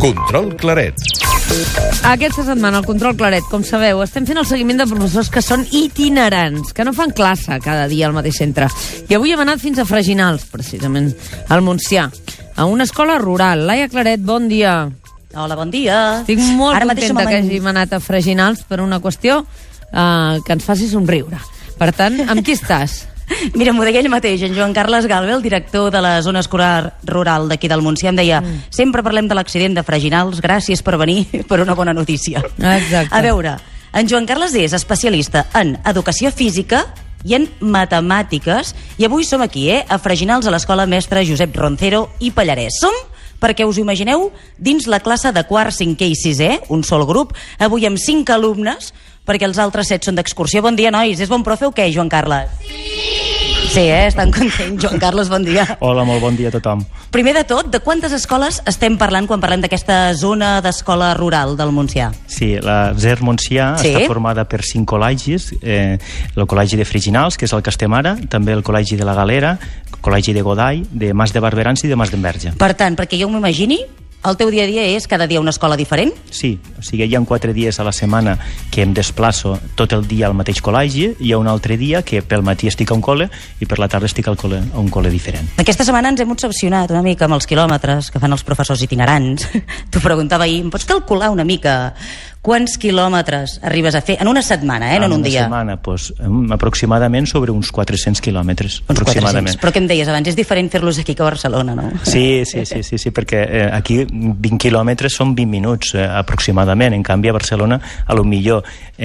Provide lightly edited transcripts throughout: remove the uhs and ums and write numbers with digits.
Control Claret. Aquesta setmana, al Control Claret, com sabeu, estem fent el seguiment de professors que són itinerants, que no fan classe cada dia al mateix centre. I avui hem anat fins a Freginals, precisament, al Montsià, a una escola rural. Laia Claret, bon dia. Hola, bon dia. Estic molt contenta que hàgim anat a Freginals per una qüestió que ens faci somriure. Per tant, amb qui estàs? Mira, m'ho deia ell mateix, en Joan Carles Galve, el director de la zona escolar rural d'aquí del Montsià, em deia sempre parlem de l'accident de Freginals, gràcies per venir per una bona notícia. Exacte. A veure, en Joan Carles és especialista en educació física i en matemàtiques, i avui som aquí, a Freginals, a l'escola mestre Josep Roncero i Pallarès. Som, perquè us ho imagineu, dins la classe de quart, cinquè i sisè, un sol grup, avui amb 5 alumnes, perquè els altres 7 són d'excursió. Bon dia, nois. És bon profe o què, Joan Carles? Sí, estan contents. Joan Carles, bon dia. Hola, molt bon dia a tothom. Primer de tot, de quantes escoles estem parlant quan parlem d'aquesta zona d'escola rural del Montsià? Sí, la ZER Montsià està formada per 5 col·legis, el col·legi de Freginals, que és el que estem ara, també el col·legi de la Galera, el col·legi de Godall, de Mas de Barberans i de Mas d'Enverge. Per tant, perquè jo m'imagini, el teu dia a dia és cada dia una escola diferent? Sí, o sigui, hi ha 4 dies a la setmana que em desplaço tot el dia al mateix col·legi, hi ha un altre dia que pel matí estic a un col·le i per la tarda estic a un col·le diferent. Aquesta setmana ens hem obsessionat una mica amb els quilòmetres que fan els professors itinerants. T'ho preguntava ahir, em pots calcular una mica quants quilòmetres arribes a fer en una setmana, no en un dia? En una setmana, doncs, aproximadament sobre uns 400 quilòmetres. Uns 400. Però què em deies abans? És diferent fer-los aquí que a Barcelona, no? Sí, perquè aquí 20 quilòmetres són 20 minuts, aproximadament. En canvi, a Barcelona, a lo millor,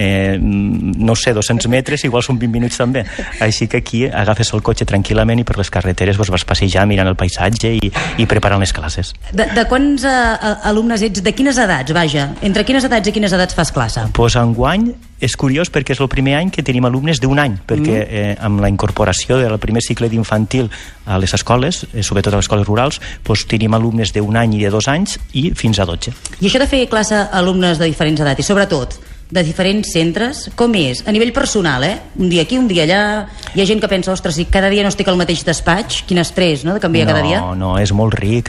no sé, 200 metres, igual són 20 minuts també. Així que aquí agafes el cotxe tranquil·lament i per les carreteres vas passejar mirant el paisatge i preparant les classes. De quants alumnes ets? De quines edats, vaja? Entre quines edats i quines edats fas classe? Doncs enguany és curiós perquè és el primer any que tenim alumnes d'un any, perquè amb la incorporació del primer cicle d'infantil a les escoles, sobretot a les escoles rurals, doncs tenim alumnes d'un any i de 2 anys i fins a 12. I això de fer classe a alumnes de diferents edats i sobretot de diferents centres, com és? A nivell personal, un dia aquí, un dia allà, hi ha gent que pensa, ostres, si cada dia no estic al mateix despatx, quin estrès, no?, de canviar cada dia. No, és molt ric,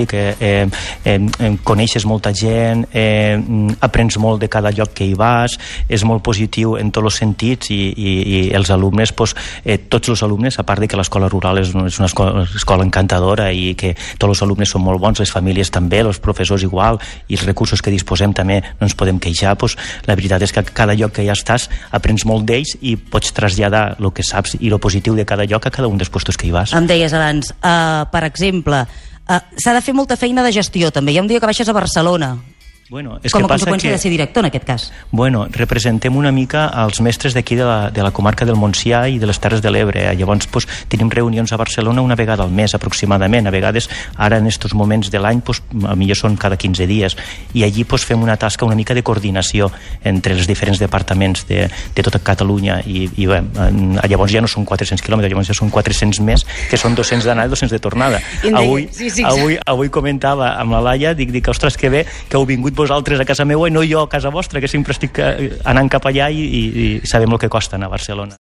coneixes molta gent, aprens molt de cada lloc que hi vas, és molt positiu en tots els sentits i els alumnes, tots els alumnes, a part de que l'escola rural és una escola encantadora i que tots els alumnes són molt bons, les famílies també, els professors igual, i els recursos que disposem també no ens podem queixar, la veritat és que a cada lloc que ja estàs aprens molt d'ells i pots traslladar el que saps i el positiu de cada lloc a cada un dels puestos que hi vas. Em deies abans, per exemple, s'ha de fer molta feina de gestió també. Hi ha un dia que baixes a Barcelona. Com a conseqüència de ser director, en aquest cas. Representem una mica els mestres d'aquí de la comarca del Montsià i de les Terres de l'Ebre. Llavors tenim reunions a Barcelona una vegada al mes aproximadament. A vegades, ara en aquests moments de l'any, millor són cada 15 dies. I allí fem una tasca una mica de coordinació entre els diferents departaments de tota Catalunya. I llavors ja no són 400 quilòmetres, llavors ja són 400 més, que són 200 d'anada i 200 de tornada. Avui comentava amb la Laia, dic, ostres, que bé que heu vingut vosaltres a casa meva i no jo a casa vostra, que sempre estic anant cap allà i sabem el que costa anar a Barcelona.